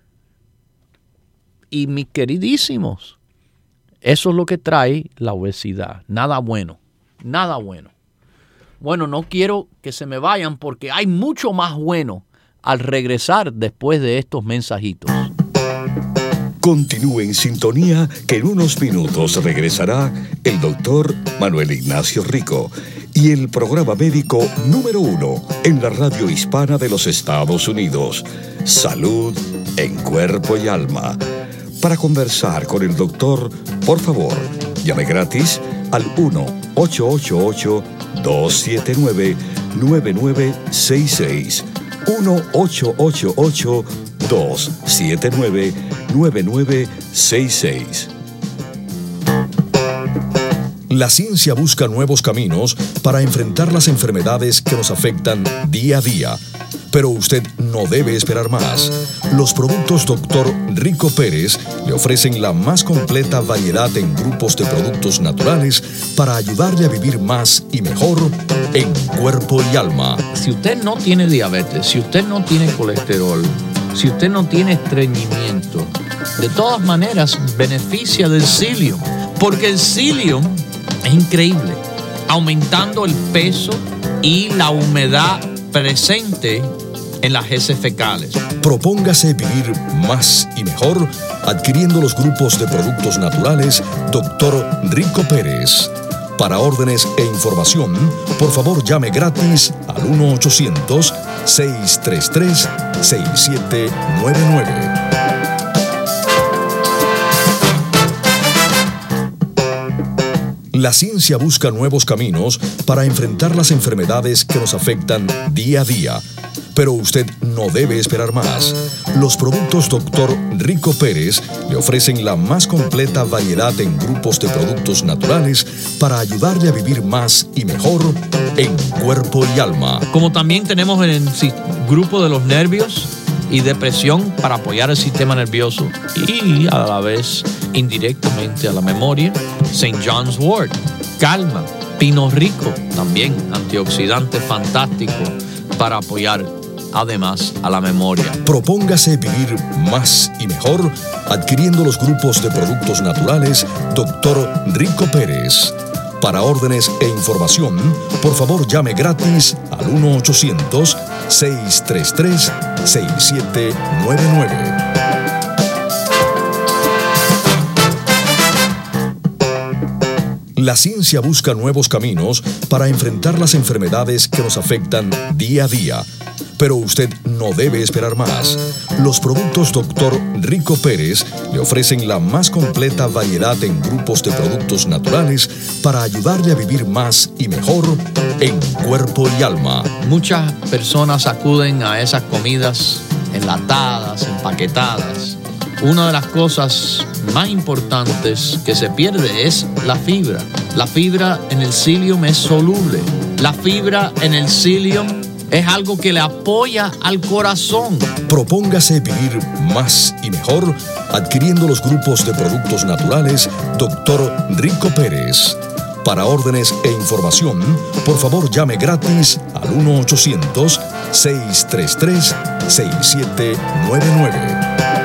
Y mis queridísimos, eso es lo que trae la obesidad. Nada bueno, nada bueno. Bueno, no quiero que se me vayan porque hay mucho más bueno al regresar después de estos mensajitos. Continúe en sintonía que en unos minutos regresará el doctor Manuel Ignacio Rico y el programa médico número uno en la radio hispana de los Estados Unidos, Salud en Cuerpo y Alma. Para conversar con el doctor, por favor, llame gratis al uno ocho ocho ocho, dos siete nueve, nueve nueve seis seis. uno ocho ocho ocho, dos siete nueve, nueve nueve seis seis. La ciencia busca nuevos caminos para enfrentar las enfermedades que nos afectan día a día. Pero usted no debe esperar más. Los productos doctor Rico Pérez le ofrecen la más completa variedad en grupos de productos naturales para ayudarle a vivir más y mejor en cuerpo y alma. Si usted no tiene diabetes, si usted no tiene colesterol, si usted no tiene estreñimiento, de todas maneras beneficia del psyllium, porque el psyllium es increíble, aumentando el peso y la humedad presente en las heces fecales. Propóngase vivir más y mejor adquiriendo los grupos de productos naturales doctor Rico Pérez. Para órdenes e información, por favor llame gratis al uno ochocientos, seis tres tres, seis siete nueve nueve. La ciencia busca nuevos caminos para enfrentar las enfermedades que nos afectan día a día. Pero usted no debe esperar más. Los productos doctor Rico Pérez le ofrecen la más completa variedad en grupos de productos naturales para ayudarle a vivir más y mejor en cuerpo y alma. Como también tenemos el grupo de los nervios y depresión para apoyar el sistema nervioso y a la vez indirectamente a la memoria. Saint John's Wort, calma. Pino Rico, también antioxidante fantástico para apoyar además a la memoria. Propóngase vivir más y mejor adquiriendo los grupos de productos naturales doctor Rico Pérez. Para órdenes e información, por favor llame gratis al uno ochocientos, seis tres tres, seis siete nueve nueve. La ciencia busca nuevos caminos para enfrentar las enfermedades que nos afectan día a día. Pero usted no debe esperar más. Los productos doctor Rico Pérez le ofrecen la más completa variedad en grupos de productos naturales para ayudarle a vivir más y mejor en cuerpo y alma. Muchas personas acuden a esas comidas enlatadas, empaquetadas. Una de las cosas más importantes que se pierde es la fibra. La fibra en el psyllium es soluble. La fibra en el psyllium es algo que le apoya al corazón. Propóngase vivir más y mejor adquiriendo los grupos de productos naturales doctor Rico Pérez. Para órdenes e información, por favor llame gratis al uno ochocientos, seis tres tres, seis siete nueve nueve.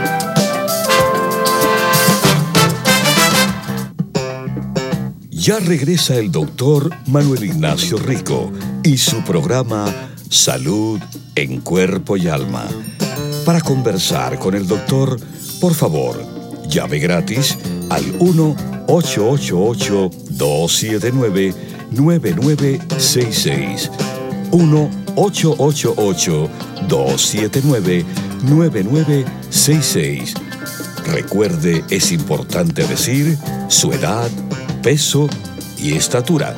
Ya regresa el doctor Manuel Ignacio Rico y su programa Salud en Cuerpo y Alma. Para conversar con el doctor, por favor, llame gratis al uno ocho ocho ocho, dos siete nueve, nueve nueve seis seis. uno ocho ocho ocho, dos siete nueve, nueve nueve seis seis. Recuerde, es importante decir su edad, peso y estatura.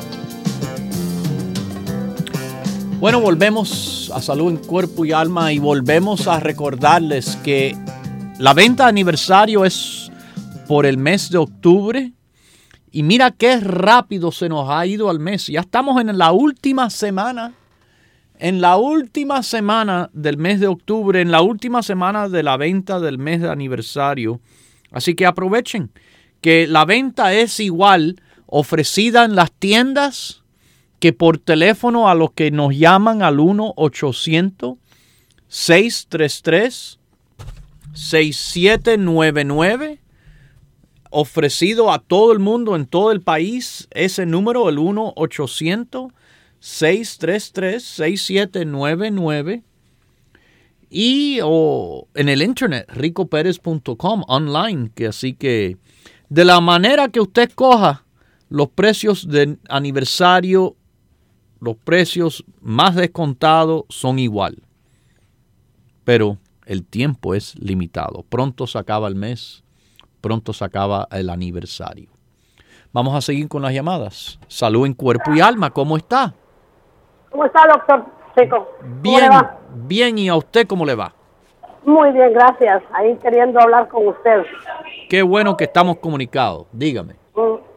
Bueno, volvemos a Salud en Cuerpo y Alma y volvemos a recordarles que la venta de aniversario es por el mes de octubre. Y mira qué rápido se nos ha ido al mes. Ya estamos en la última semana, en la última semana del mes de octubre, en la última semana de la venta del mes de aniversario. Así que aprovechen que la venta es igual ofrecida en las tiendas que por teléfono a los que nos llaman al uno ochocientos, seis tres tres, seis siete nueve nueve. Ofrecido a todo el mundo en todo el país ese número, el uno ochocientos, seis tres tres, seis siete nueve nueve. Y o en el internet, rico pérez punto com, online. Que así que de la manera que usted coja los precios de aniversario, los precios más descontados son igual. Pero el tiempo es limitado. Pronto se acaba el mes. Pronto se acaba el aniversario. Vamos a seguir con las llamadas. Salud en Cuerpo y Alma. ¿Cómo está? ¿Cómo está, doctor Rico? Bien, le va? Bien. ¿Y a usted cómo le va? Muy bien, gracias. Ahí queriendo hablar con usted. Qué bueno que estamos comunicados. Dígame.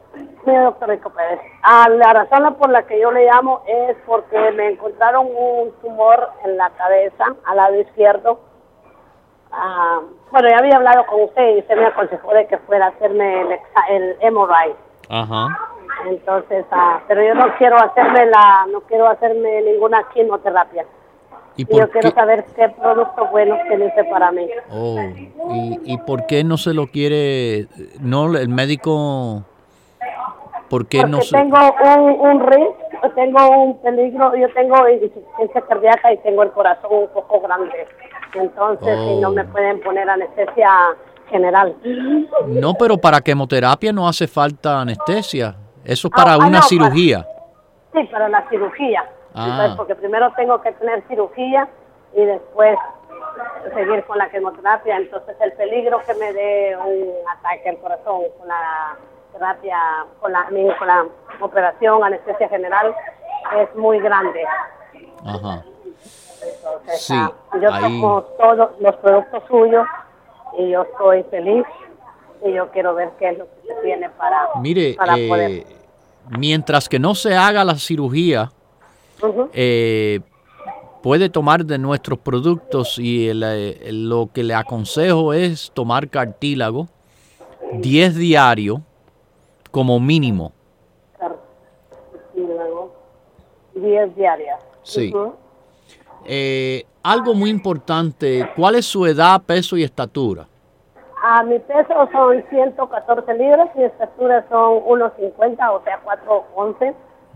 Mire, doctor Rico Pérez, ah, la razón por la que yo le llamo es porque me encontraron un tumor en la cabeza, al lado izquierdo. Ah, bueno, ya había hablado con usted y usted me aconsejó de que fuera a hacerme el, exa- el M R I. Ajá. Entonces, ah, pero yo no quiero hacerme la, no quiero hacerme ninguna quimioterapia. ¿Y Y por yo quiero qué? saber qué productos buenos tiene usted para mí. Oh, ¿y, y por qué no se lo quiere? No, el médico, ¿por qué Porque no se? tengo un, un riesgo, tengo un peligro, yo tengo insuficiencia cardíaca y tengo el corazón un poco grande. Entonces, Oh. si no me pueden poner anestesia general. No, pero para quimioterapia no hace falta anestesia. Eso es Ah, para ah, una no, para- cirugía. Sí, para la cirugía. Ah. Entonces, porque primero tengo que tener cirugía y después seguir con la quimioterapia. Entonces, el peligro que me dé un ataque al corazón con la terapia, con la, con la operación anestesia general es muy grande. Ajá. Entonces, Sí, ah, yo ahí- tomo todos los productos suyos y yo estoy feliz y yo quiero ver qué es lo que se tiene para, Mire, para eh, poder. mientras que no se haga la cirugía, Ujú. eh, puede tomar de nuestros productos y el, eh, lo que le aconsejo es tomar cartílago diez diario como mínimo. Cartílago, diez diarias. Sí. Ujú. Eh, algo muy importante, ¿cuál es su edad, peso y estatura? Ah, mi peso son ciento catorce libras, mi estatura son uno cincuenta, o sea, cuatro once.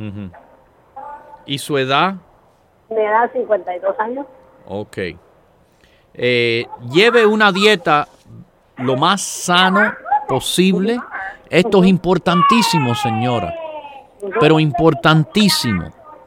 ¿Y su edad? Mi edad cincuenta y dos años. Ok. Eh, lleve una dieta lo más sano posible. Esto es importantísimo, señora, pero importantísimo.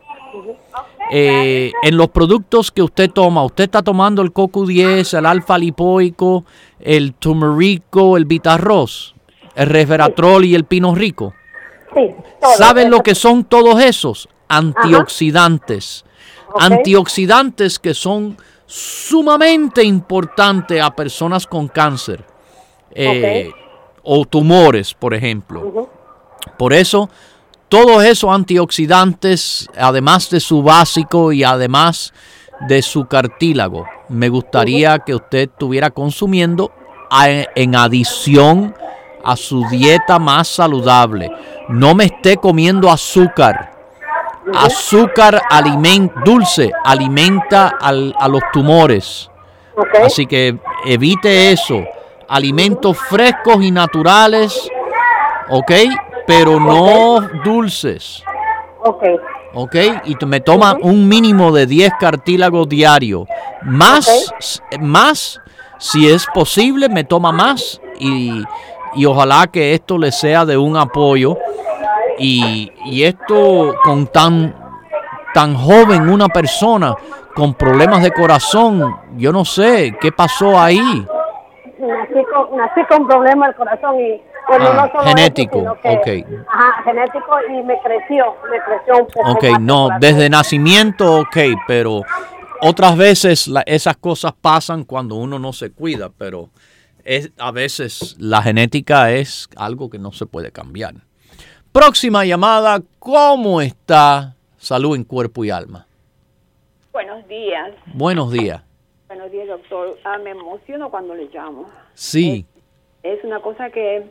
Eh, en los productos que usted toma, usted está tomando el CoQ diez, el alfa lipoico, el turmerico, el Vitarroz, el resveratrol y el pino rico. Sí, todo. ¿Saben lo Eso- que son todos esos? Antioxidantes. Ok. Antioxidantes que son sumamente importantes a personas con cáncer eh, o tumores, por ejemplo. Ujú. Por eso, todos esos antioxidantes, además de su básico y además de su cartílago, me gustaría que usted estuviera consumiendo a- en adición a su dieta más saludable. No me esté comiendo azúcar. Azúcar alimenta, dulce, alimenta al- a los tumores. Ok. Así que evite eso. Alimentos frescos y naturales, ¿ok? Pero no dulces, Ok. ¿ok? Y t- me toma un mínimo de diez cartílagos diarios. Más, s- más, si es posible, me toma más y, y ojalá que esto le sea de un apoyo. Y, y esto con tan, tan joven una persona con problemas de corazón, yo no sé qué pasó ahí. Nací con, nací con problema del corazón y bueno, Ah, no solo genético, eso, sino que, ok. Ajá, genético y me creció, me creció un poco. Ok, más el no, corazón. desde nacimiento, ok, pero otras veces la- esas cosas pasan cuando uno no se cuida, pero es, a veces la genética es algo que no se puede cambiar. Próxima llamada, ¿cómo está? Salud en cuerpo y alma. Buenos días. Buenos días. Buenos días, doctor. Ah, me emociono cuando le llamo. Sí, Es una cosa que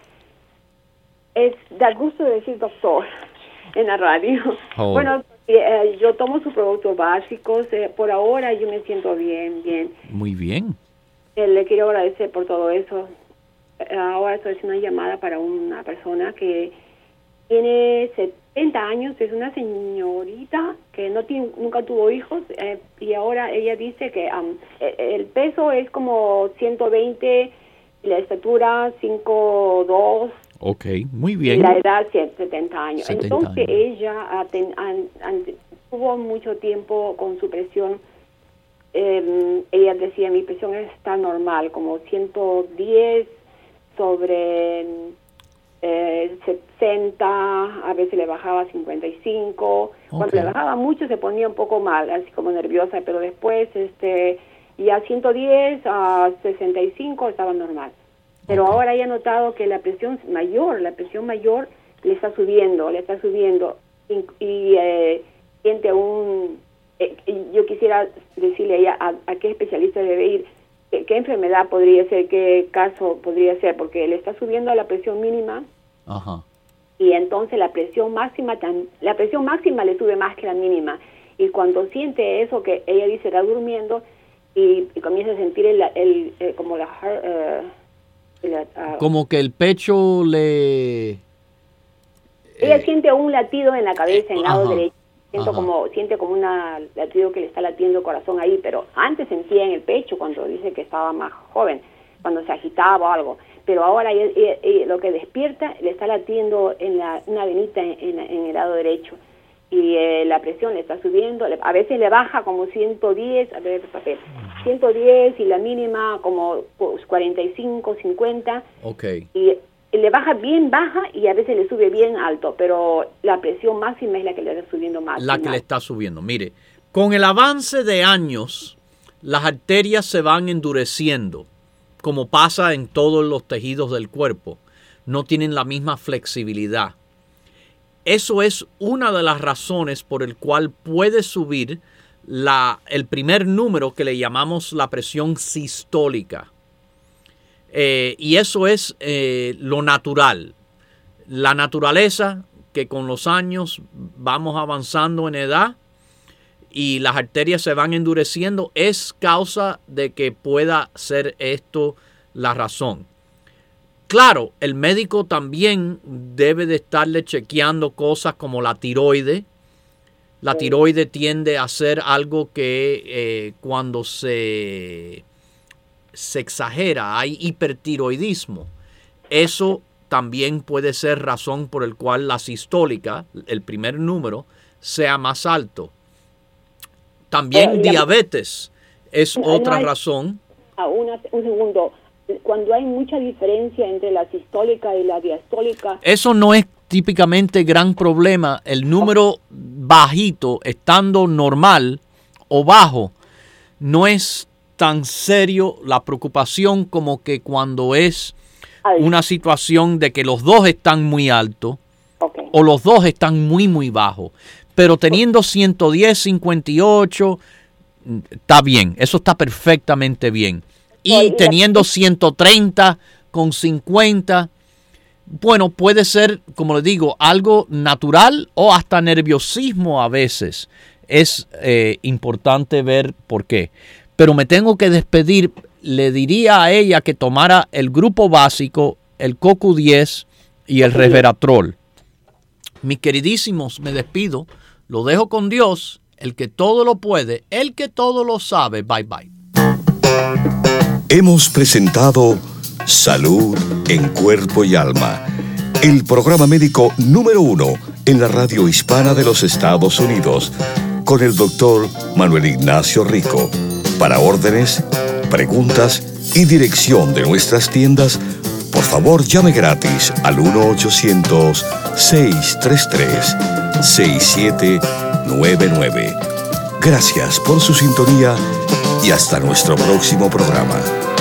es da gusto decir doctor en la radio. Oh. Bueno, eh, yo tomo sus productos básicos. eh, por ahora yo me siento bien, bien. muy bien. Eh, le quiero agradecer por todo eso. Eh, ahora estoy haciendo una llamada para una persona que tiene setenta años, es una señorita que no tiene, nunca tuvo hijos eh, y ahora ella dice que um, eh, el peso es como ciento veinte y la estatura cinco dos Ok, muy y bien. la edad setenta años. setenta Entonces años. ella ha ten- han- han- tuvo mucho tiempo con su presión. Eh, ella decía, mi presión está normal, como ciento diez sobre eh, sesenta, a veces le bajaba a cincuenta y cinco. Cuando Ok. le bajaba mucho se ponía un poco mal, así como nerviosa, pero después este ya ciento diez a sesenta y cinco estaba normal. Pero Ok. ahora ella ha notado que la presión mayor, la presión mayor le está subiendo, le está subiendo y, y eh, siente un... Eh, yo quisiera decirle a ella a, a qué especialista debe ir, qué, qué enfermedad podría ser, qué caso podría ser, porque le está subiendo a la presión mínima. Ajá. Y entonces la presión máxima, la presión máxima le sube más que la mínima. Y cuando siente eso, que ella dice, está durmiendo y, y comienza a sentir el, el, el como la... Uh, el, uh, como que el pecho le... Ella eh, siente un latido en la cabeza, en el lado ajá, derecho. Siento ajá. como, siente como un latido que le está latiendo el corazón ahí, pero antes sentía en el pecho cuando dice que estaba más joven, cuando se agitaba o algo. Pero ahora ella, ella, ella, lo que despierta le está latiendo en la, una venita en, en, en el lado derecho. Y eh, la presión le está subiendo, le, a veces le baja como ciento diez, a ver el papel, ciento diez y la mínima como pues, cuarenta y cinco, cincuenta. Okay. Y le baja bien baja y a veces le sube bien alto, pero la presión máxima es la que le está subiendo más. La que le está subiendo. Mire, con el avance de años, las arterias se van endureciendo, como pasa en todos los tejidos del cuerpo. No tienen la misma flexibilidad. Eso es una de las razones por el cual puede subir la, el primer número que le llamamos la presión sistólica. Eh, y eso es eh, lo natural. La naturaleza que con los años vamos avanzando en edad y las arterias se van endureciendo es causa de que pueda ser esto la razón. Claro, el médico también debe de estarle chequeando cosas como la tiroide. La tiroide tiende a ser algo que eh, cuando se, se exagera, hay hipertiroidismo. Eso también puede ser razón por el cual la sistólica, el primer número, sea más alto. También Eh, diabetes es no otra hay- razón. Ah, una- un segundo. Cuando hay mucha diferencia entre la sistólica y la diastólica, Eso no es típicamente gran problema. El número bajito, estando normal o bajo, no es tan serio la preocupación como que cuando es Alto. una situación de que los dos están muy altos okay. o los dos están muy, muy bajos. Pero teniendo ciento diez, cincuenta y ocho, está bien. Eso está perfectamente bien. Oye, Y y la- teniendo ciento treinta con cincuenta, bueno, puede ser, como les digo, algo natural o hasta nerviosismo a veces. Es eh, importante ver por qué. Pero me tengo que despedir. Le diría a ella que tomara el grupo básico, el C O Q diez y el resveratrol. Mis queridísimos, me despido. Lo dejo con Dios, el que todo lo puede, el que todo lo sabe. Bye, bye. Hemos presentado Salud en Cuerpo y Alma, el programa médico número uno en la radio hispana de los Estados Unidos, con el doctor Manuel Ignacio Rico. Para órdenes, preguntas y dirección de nuestras tiendas, por favor llame gratis al uno ochocientos, seis tres tres, seis siete nueve nueve. Gracias por su sintonía y hasta nuestro próximo programa.